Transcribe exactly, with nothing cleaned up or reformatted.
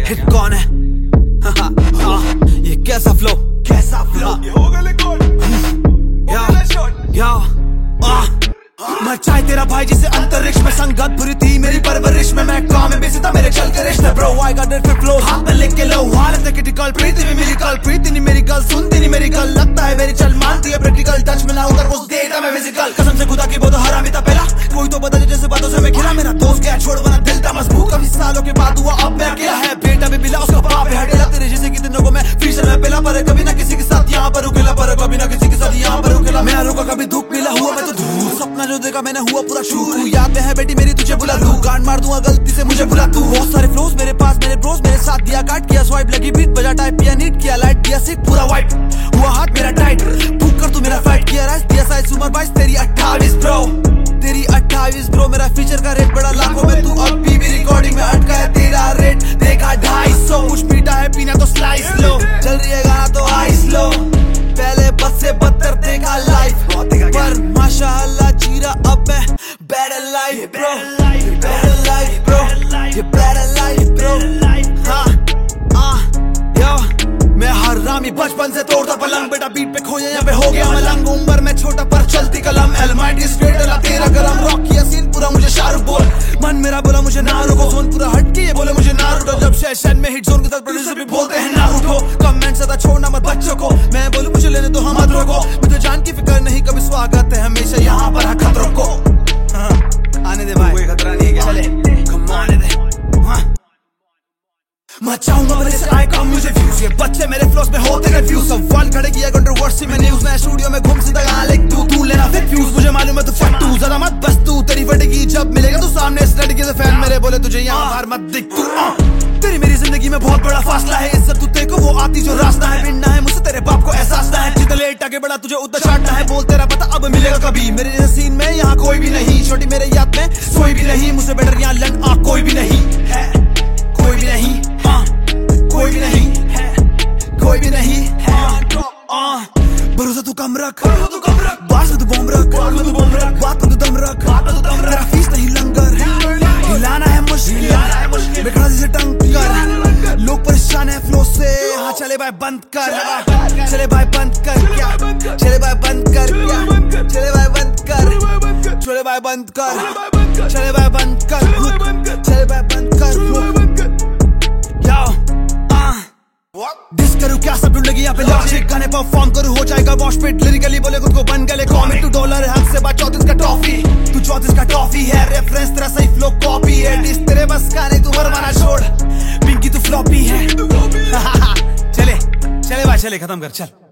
Hit कौन है? ये कैसा फ्लो, कैसा फ्लो, मचाए तेरा भाई जिसे अंतरिक्ष में संगत बुरी थी मेरी परवरिश में, मैं काम में बेचता मेरे चल के रिश्ते bro I got it flow हाथ में लेके लो हालत है क्रिटिकल प्रीति भी मेरी कल प्रीति नहीं मेरी गल सुनती नहीं मेरी गल लगता है मेरी चल मानती है प्रैक्टिकल टच में ना उधर उस देता मैं फिजिकल कसम से खुदा की बहुत हरामी था पहला कोई तो बदले जैसे बातों से मैं खिला मेरा दोस्त गया छोड़ बना दिल था मजबूत कभी सालों के बाद हुआ अब मैं अकेला है बेटा भी मिला उसका बाप है हटेला तेरे जैसे कि दिनों को मैं फ्रीजर में पहला पर कभी ना किसी के साथ यहाँ पर उकेला पर कभी ना किसी के साथ यहाँ पर उकेला मैं रुका कभी धूप मिला हुआ मैं तो धूप सपना जो देखा मैंने हुआ पूरा शुरू याद है बेटी मेरी तुझे बुला लूं गांड मार दूंगा गलती से मुझे बुला तू बहुत सारे फ्लोज मेरे पास मेरे ब्रोस मेरे साथ दिया काट किया स्वाइप लगी बीट बजा टाइप किया नीट किया लाइट दिया सिक पूरा वाइप हुआ हाथ मेरा टाइट तू कर तू मेरा फाइट किया राइस दिया साइज उमर बाईस तेरी अट्ठाईस ब्रो तेरी अट्ठाईस ब्रो मेरा फीचर का रेट बड़ा लाखों में तू अभी भी रिकॉर्डिंग में अटका है तेरा रेट देखा ढाई सौ कुछ पीटा है पीना तो स्लाइस लो चल रही है गाना तो आइस लो पहले बस से बदतर देखा लाइफ पर माशाअल्लाह जीरा अब मैं better life bro better life bro ये better life bro हाँ हाँ यो मैं हरामी बचपन से तोड़ता पलंग बेटा बीट पे खोया यहाँ पे हो गया मलंग उम्र में छोटा पर चलती कलम एलमाइटी स्ट्रेट अला तेरा गरम रॉक किया सीन पूरा मुझे शाहरुख बोल मन मेरा बोला मुझे ना रुको जोन पूरा हट के ये बोले मुझे ना रुको जब सेशन में हिट जोन के साथ प्रोड्यूसर भी बोलते हैं ना उठो कमेंट सदा छोड़ना मत बच्चों को मैं बोलूं मुझे लेने तो हम मत रोको मुझे जान की फिक्र नहीं कभी स्वागत है हमेशा यहाँ पर खतरों को आने दे भाई कोई खतरा नहीं है क्या चले कम आने दे मचाऊंगा मेरे से आए काम मुझे व्यूज ये बच्चे मेरे फ्लोस में होते कंफ्यूज सवाल खड़े किया कंट्रोवर्सी में न्यूज मैं स्टूडियो में घूम सीधा गाना लिख तू तू लेना फिर फ्यूज मुझे मालूम है तू फट तू ज्यादा मत बस तू तेरी फटेगी जब मिलेगा तू सामने इस लड़के से फैन मेरे बोले तुझे यहाँ बाहर मत दिख तू तेरी मेरी जिंदगी में बहुत बड़ा फासला है इज्जत तू देखो वो आती जो रास्ता है बिना है मुझसे तेरे बाप को एहसास ना है जितना लेट आगे बढ़ा तुझे उतना छाटना है बोल तेरा पता अब मिलेगा कभी मेरे जैसे सीन में यहाँ कोई भी नहीं छोटी मेरे याद में सोई भी नहीं मुझसे बेटर यहाँ लड़ आ कोई भी नहीं है कोई भी नहीं कोई भी नहीं है कोई भी नहीं है भरोसा तू कम रख बात में तू बम रख बात में तू दम रख तेरा फीस नहीं लंगर हिलाना है मुश्किल बेखड़ा जिसे टंग कर लोग परेशान है फ्लो से हाँ चले भाई बंद कर चले भाई बंद कर क्या चले भाई बंद कर क्या चले भाई बंद कर चले भाई बंद कर चले भाई बंद कर चले भाई बंद कर डिस करूं क्या सब ढूंढेगी यहाँ पे लॉजिक गाने परफॉर्म करूं हो जाएगा वॉश पिट लिरिकली बोले खुद को बन गए कॉमिक टू डॉलर है हद से बात चौतीस का टॉफी तू चौतीस का टॉफी है रेफरेंस तेरा सही फ्लो कॉपी है डिस तेरे बस का नहीं तू हरमाना छोड़ पिंकी तू फ्लॉपी है चले चले भाई चले खत्म कर चल।